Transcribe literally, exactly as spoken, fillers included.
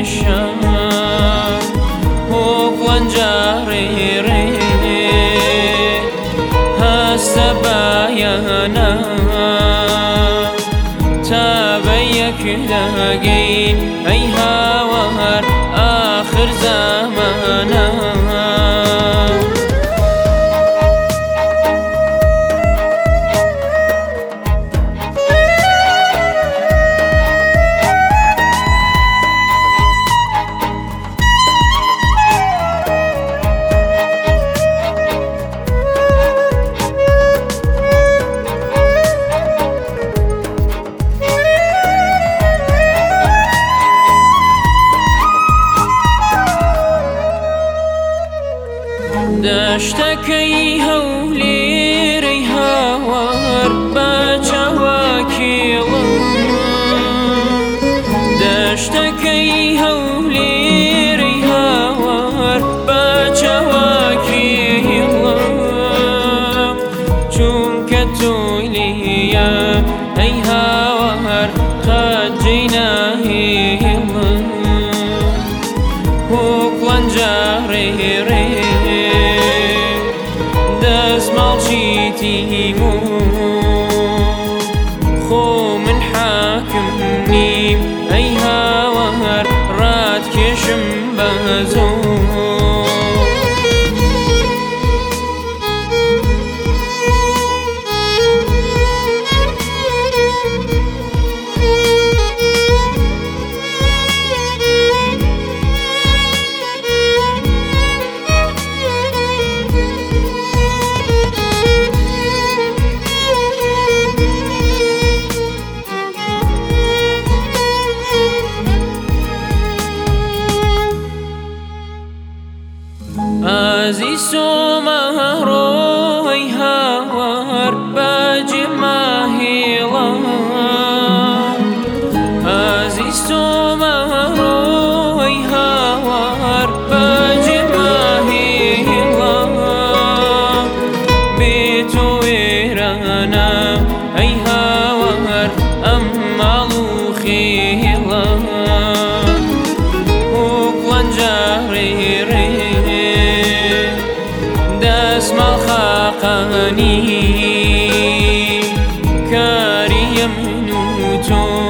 الشام وقلنجاري ري هالسبايانا تابيك لاقين أي هاوهر آخر زمانا دشتكي هولي ريهاور باچواكي دشتكي هولي ريهاور باچواكي چونك توليا اي هاور قد جيناهي وقلنجاري ري دسمال جيتيمو خو من حاكمني أي هاوهر راد كشم بهزو ازي سوما روي هاور باجي ماهيلا ازي سوما روي هاور باجي ماهيلا بيتو ويرانا اي هاور امالو خيلا وقلنجاري ري دسمال خاقاني كاري يمنوتو